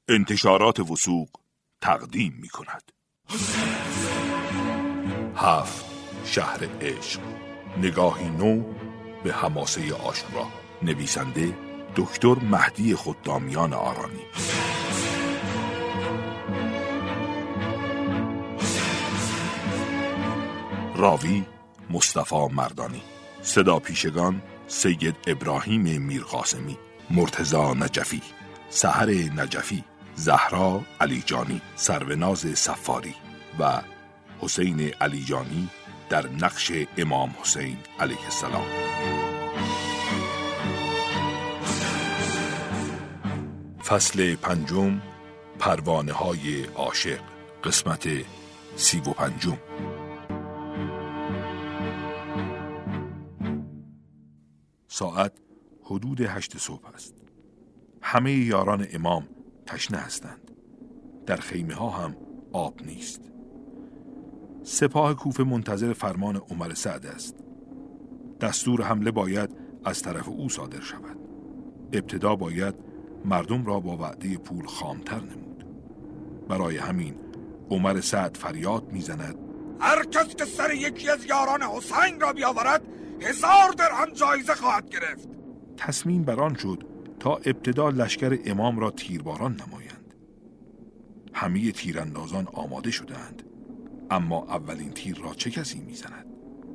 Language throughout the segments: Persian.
انتشارات وثوق تقدیم می کند. 7. شهر عشق، نگاهی نو به حماسه عاشورا. نویسنده دکتر مهدی خدامیان آرانی. راوی مصطفی مردانی. صدا پیشگان سید ابراهیم میرقاسمی، مرتضی نجفی، سحر نجفی، زهرا علیجانی، سروناز صفاری و حسین علیجانی در نقش امام حسین علیه السلام. فصل 5، پروانه های عاشق، قسمت 35. ساعت حدود 8 صبح است. همه یاران امام تشنه هستند. در خیمه ها هم آب نیست. سپاه کوفه منتظر فرمان عمر سعد است. دستور حمله باید از طرف او صادر شود. ابتدا باید مردم را با وعده پول خامتر نمود. برای همین عمر سعد فریاد میزند: هر کس که سر یکی از یاران حسین را بیاورد 1000 درهم جایزه خواهد گرفت. تصمیم بر آن شد تا ابتدا لشکر امام را تیرباران نمایند. همه تیراندازان آماده شدند، اما اولین تیر را چه کسی میزند؟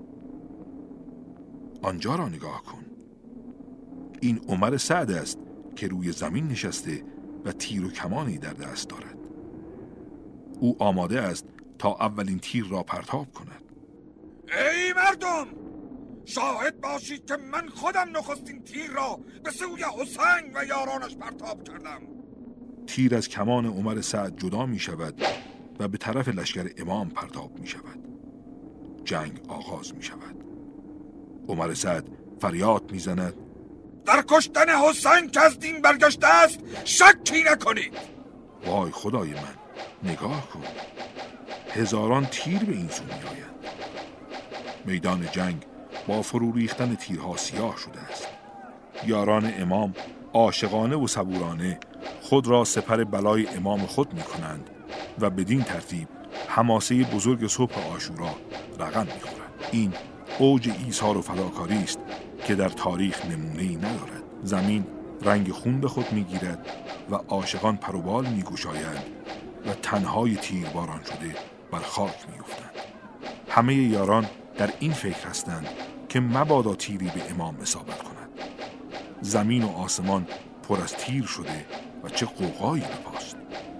آنجا را نگاه کن. این عمر سعد است که روی زمین نشسته و تیر و کمانی در دست دارد. او آماده است تا اولین تیر را پرتاب کند. ای مردم، شاهد باشید که من خودم نخستین تیر را به سوی حسین و یارانش پرتاب کردم. تیر از کمان عمر سعد جدا می شود و به طرف لشکر امام پرتاب می شود. جنگ آغاز می شود. عمر سعد فریاد می زند: در کشتن حسین که از دین برگشته است شکی نکنید. وای خدای من، نگاه کن. هزاران تیر به این سو می آید. میدان جنگ با فرو ریختن تیرها سیاه شده است. یاران امام عاشقانه و صبورانه خود را سپر بلای امام خود می کنند و بدین ترتیب حماسه بزرگ صبح عاشورا رقم می خورد. این اوج ایثار و فداکاری است که در تاریخ نمونه‌ای ندارد. زمین رنگ خون به خود می گیرد و عاشقان پروبال می گشایند و تنهای تیرباران شده بر خاک می افتند. همه یاران در این فکر هستند که مبادا تیری به امام اصابت کند. زمین و آسمان پر از تیر شده و چه غوغایی به پاست.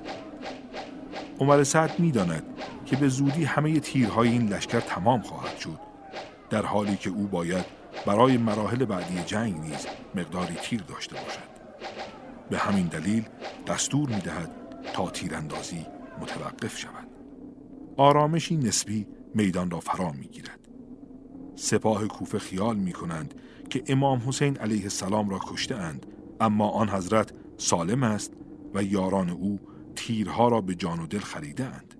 عمر سعد می داند که به زودی همه تیرهای این لشکر تمام خواهد شد، در حالی که او باید برای مراحل بعدی جنگ نیز مقداری تیر داشته باشد. به همین دلیل دستور می دهد تا تیراندازی متوقف شود. آرامشی نسبی میدان را فرا می گیرد. سپاه کوفه خیال می کنند که امام حسین علیه السلام را کشته اند، اما آن حضرت سالم است و یاران او تیرها را به جان و دل خریده اند.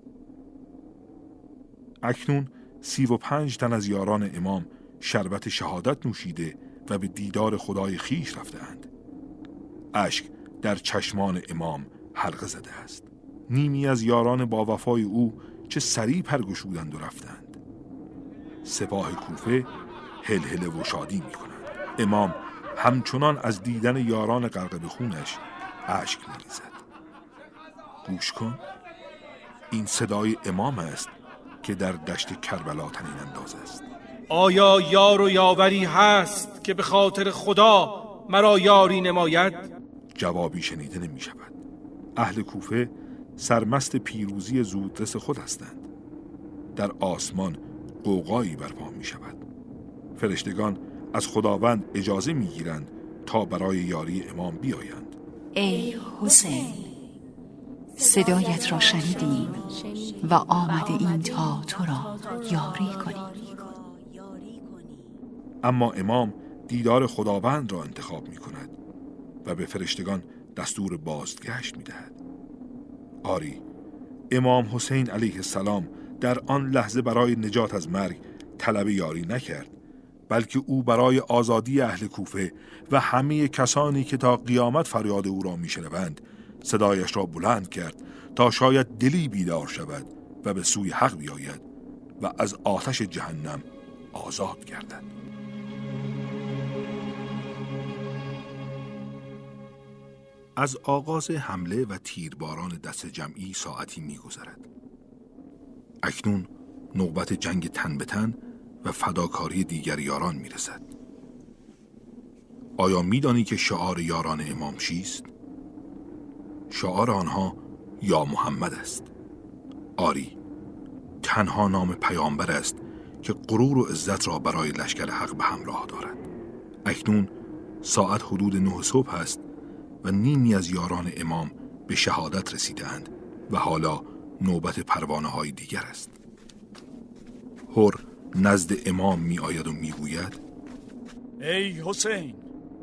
اکنون 35 تن از یاران امام شربت شهادت نوشیده و به دیدار خدای خیش رفته اند. اشک در چشمان امام حلقه زده است. نیمی از یاران با وفای او چه سریع پرگشودند و رفتند. سپاه کوفه هلهله و شادی می کنند. امام همچنان از دیدن یاران غرق به خونش اشک می ریزد. گوش کن، این صدای امام است که در دشت کربلا طنین انداز است. آیا یار و یاوری هست که به خاطر خدا مرا یاری نماید؟ جوابی شنیده نمی شود. اهل کوفه سرمست پیروزی زودرس خود هستند. در آسمان غوغایی برپا می شود. فرشتگان از خداوند اجازه می گیرند تا برای یاری امام بیایند. ای حسین، صدایت را شنیدیم و آمده این تا تو را یاری کنیم. اما امام دیدار خداوند را انتخاب می کند و به فرشتگان دستور بازگشت می دهد. آری، امام حسین علیه السلام در آن لحظه برای نجات از مرگ طلب یاری نکرد، بلکه او برای آزادی اهل کوفه و همه کسانی که تا قیامت فریاد او را میشنوند صدایش را بلند کرد تا شاید دلی بیدار شود و به سوی حق بیاید و از آتش جهنم آزاد گردد. از آغاز حمله و تیرباران دست جمعی ساعتی می‌گذرد. اکنون نوبت جنگ تن به تن و فداکاری دیگر یاران می‌رسد. آیا می‌دانی که شعار یاران امام چیست؟ شعار آنها یا محمد است. آری، تنها نام پیامبر است که غرور و عزت را برای لشکر حق به همراه دارد. اکنون ساعت حدود 9 صبح است و نیمی از یاران امام به شهادت رسیدند و حالا نوبت پروانه‌های دیگر است. حر نزد امام می آید و می گوید: ای حسین،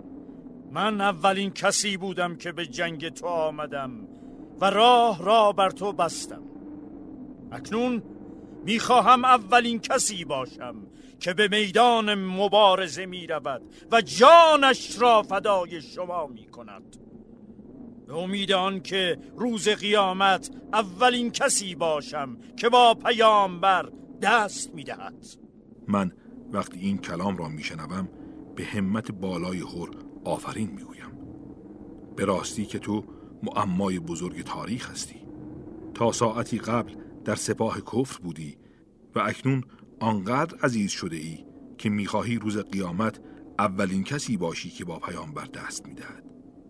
من اولین کسی بودم که به جنگ تو آمدم و راه بر تو بستم. اکنون میخواهم اولین کسی باشم که به میدان مبارزه می رود و جانش را فدای شما می کند. به امید آن که روز قیامت اولین کسی باشم که با پیامبر دست می دهد. من وقتی این کلام را می شنوم به همت بالای حر آفرین می گویم. به راستی که تو معمای بزرگ تاریخ هستی. تا ساعتی قبل در سپاه کفر بودی و اکنون آنقدر عزیز شده ای که میخواهی روز قیامت اولین کسی باشی که با پیامبر دست میدهد.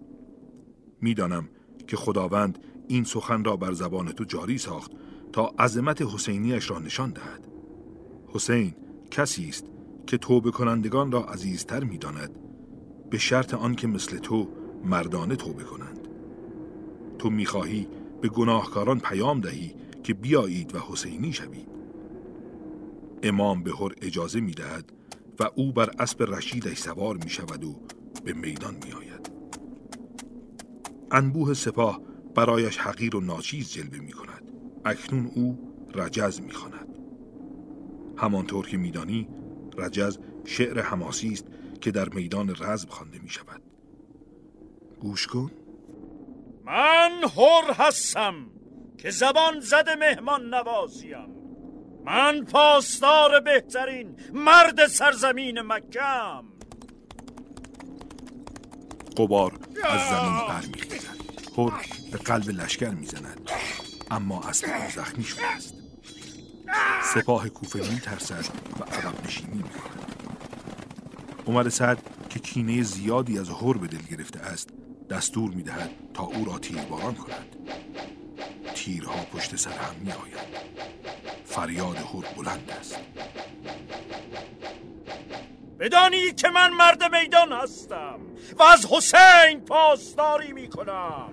میدانم که خداوند این سخن را بر زبان تو جاری ساخت تا عظمت حسینیش را نشان دهد. حسین کسی است که توبه کنندگان را عزیزتر میداند، به شرط آن که مثل تو مردانه توبه کنند. تو میخواهی به گناهکاران پیام دهی که بیایید و حسینی شوید. امام به حر اجازه می دهد و او بر اسب رشیدش سوار می شود و به میدان می آید. انبوه سپاه برایش حقیر و ناچیز جلوه می کند. اکنون او رجز می خواند. همانطور که می دانی رجز شعر حماسی است که در میدان رزم خوانده می شود. گوش کن. من حر هستم که زبان زده مهمان نوازیم. من پاسدار بهترین مرد سرزمین مکه‌ام. غبار از زمین برمیخیزد. حر به قلب لشکر میزند، اما اسب زخمی شده است. سپاه کوفه میترسد و عقب نشینی میکند. عمر سعد که کینه زیادی از حر به دل گرفته است دستور میدهد تا او را تیرباران کند. تیرها پشت سر هم می آید. فریاد حر بلند است. بدانی که من مرد میدان هستم و از حسین پاسداری می کنم.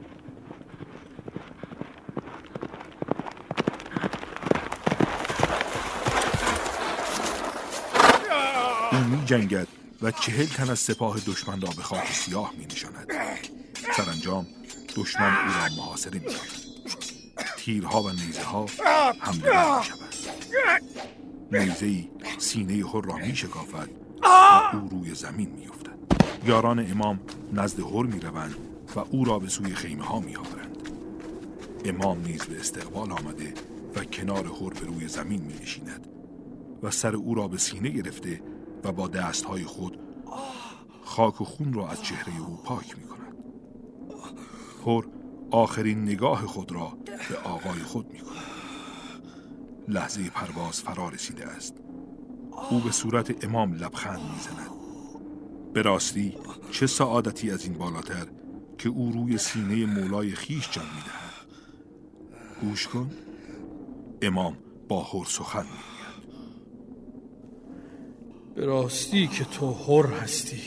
او می جنگد و 40 تن از سپاه دشمن را به خاک سیاه می نشاند. سرانجام دشمن او را محاصره می کند. تیرها و نیزه ها حمله می شود. نیزه‌ای سینه حر را می شکافد و او روی زمین می افتد. یاران امام نزد حر می روند و او را به سوی خیمه ها می آورند. امام نیز به استقبال آمده و کنار حر به روی زمین می نشیند و سر او را به سینه گرفته و با دستهای خود خاک و خون را از چهره او پاک می کند. حر آخرین نگاه خود را به آقای خود می کند. لحظه پرواز فرا رسیده است. او به صورت امام لبخند می زند. به راستی چه سعادتی از این بالاتر که او روی سینه مولای خیش جان می دهد. گوش کن. امام با حر سخن می گوید. به راستی که تو حر هستی،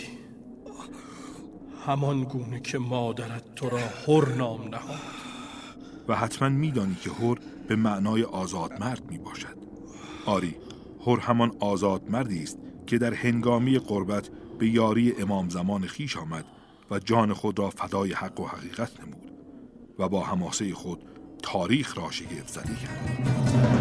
همان گونه که مادرت تو را حر نام نهاد. و حتما میدانی که حر به معنای آزاد مرد می باشد. آری، حر همان آزاد مردی است که در هنگامی قربت به یاری امام زمان خیش آمد و جان خود را فدای حق و حقیقت نمود و با حماسه خود تاریخ را شگفت زده کرد.